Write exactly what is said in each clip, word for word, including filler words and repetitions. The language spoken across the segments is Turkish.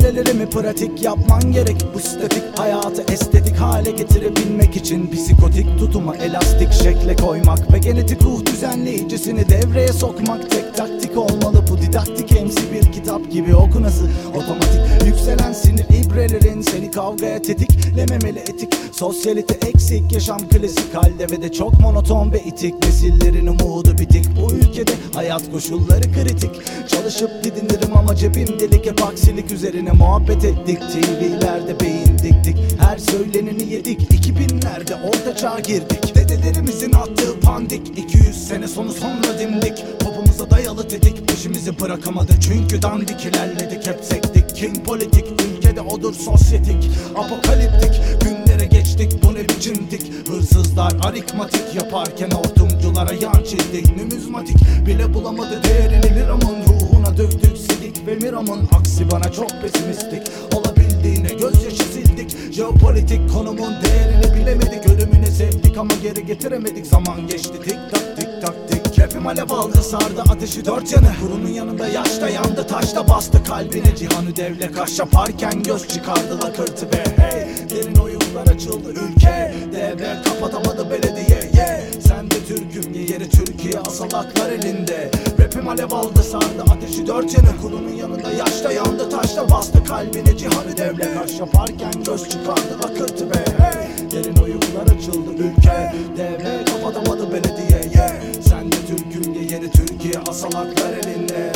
cümlelerimi pratik yapman gerek. Bu statik hayatı estetik hale getirebilmek için psikotik tutuma elastik şekle koymak ve genetik ruh düzenleyicisini devreye sokmak. Tek taktik olmalı bu didaktik, emsi bir kitap gibi okunası. Otomatik yükselen sinir ibrelerin seni kavgaya tetiklememeli. Etik sosyalite eksik, yaşam klasik halde ve de çok monoton ve itik. Nesillerin umudu bitik, bu ülkede hayat koşulları kritik. Çalışıp didinirim ama cebim delik, hep aksilik üzerine muhabbet ettik. T V'lerde beyin diktik, her söyleneni yedik. iki binlerde orta çağa girdik, dedelerimizin attığı pandik. iki yüz sene sonu sonra dimdik, popumuza dayalı tetik. Peşimizi bırakamadı çünkü dandik, ilerledik hep sektik. Kim politik, ülkede odur sosyetik. Apokaliptik günlere geçtik, bu ne biçimdik. Hırsızlar aritmatik yaparken hortumculara yan çizdik. Numizmatik bile bulamadı değerini, liramın ruhuna döktük sidik. Ve miramın aksi bana çok pesimistik, olabildiğine gözyaşı sildik. Jeopolitik konumun değerini bilemedik, ölümünü sevdik ama geri getiremedik. Zaman geçti tik tak tik tak tik. Rapim alev aldı sardı ateşi dört yanı. Kurunun yanında yaşta yandı, taşta bastı kalbine. Cihanı devle kaş yaparken göz çıkardı lakırtı ve hey, derin oyunlar açıldı ülke. Devre kapatamadı belediye, yeah. Sen de Türk'üm ye yeri Türkiye, asalaklar elinde. Rapim alev aldı sardı ateşi dört yanı. Kurunun yanında yaşta yandı, taşta bastı kalbine. Cihanı devle kaş yaparken göz çıkardı lakırtı ve hey, derin oyunlar açıldı ülke. Devre kapatamadı belediye, yeah. Sen de Türk'üm ye yeri Türkiye, asalaklar elinde.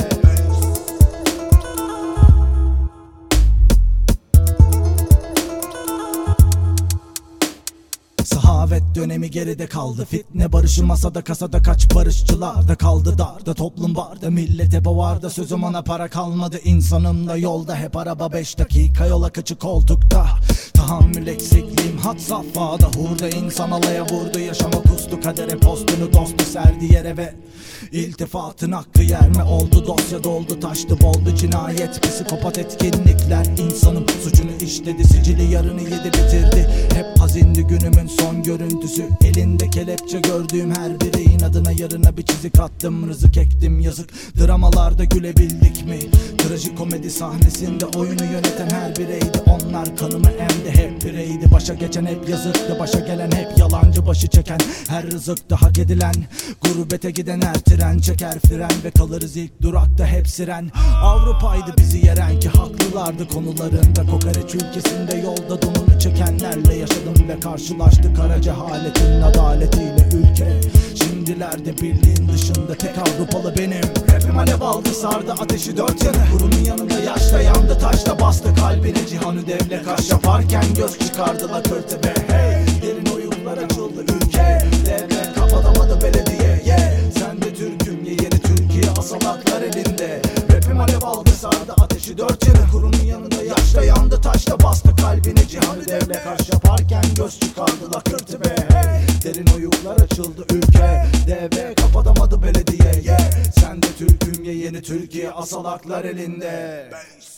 Sahavet dönemi geride kaldı, fitne barışı masada kasada, kaç barışçılar da kaldı darda. Toplum barda, millete bavarda, sözüm ona para kalmadı. İnsanım da yolda, hep araba beş dakika yola, kaçı koltukta. Tahammül eksikliğim had safhada, hurda insan alaya vurdu. Yaşama kustu kadere, postunu dostu serdi yere ve iltifatın hakkı yer mi oldu? Dosya doldu taştı boldu cinayet, psikopat etkinlikler. İnsanım suçunu işledi, sicili yarını yedi bitirdi. Hep hazindi günümün son görüntüsü, elinde kelepçe gördüğüm her biri inadına yarına bir çizik attım. Rızık ektim yazık, dramalarda gülebildik mi? Trajikomedi sahnesinde oyunu yöneten her bireydi. Onlar kanımı emdi, hep bireydi. Başa geçen hep yazıktı, başa gelen hep yalancı. Başı çeken her rızıktı hak edilen. Gurbete giden her tren çeker fren ve kalırız ilk durakta hep siren. Avrupa'ydı bizi yeren ki haklılardı konularında. Kokoreç ülkesinde yolda donunu çekenlerle yaşadım ve karşılaştık kara cehaletin adaletiyle ülke. Şimdilerde birliğin dışında tek Avrupalı benim. Rapim alev aldı sardı ateşi dört yanı. Kurunun yanında yaşta yandı, taşta bastı kalbine. Cihanı devle kaş yaparken göz çıkardı lakırtı ve hey, derin oyunlar açıldı ülke. Devre kapatamadı belediye, yeah. Sen de Türk'üm ye yeni Türkiye, asalaklar elinde. Rapim alev aldı sardı ateşi dört yanı. Kurunun yanında yaşta yandı, taşta bastı kalbine. Cihanı devle kaş yaparken göz çıkardı lakırtı ve hey, derin oyunlar açıldı ülke. Devre kapatamadı belediye, yeah. Sen de Türk'üm ye yeni Türkiye, asalaklar elinde.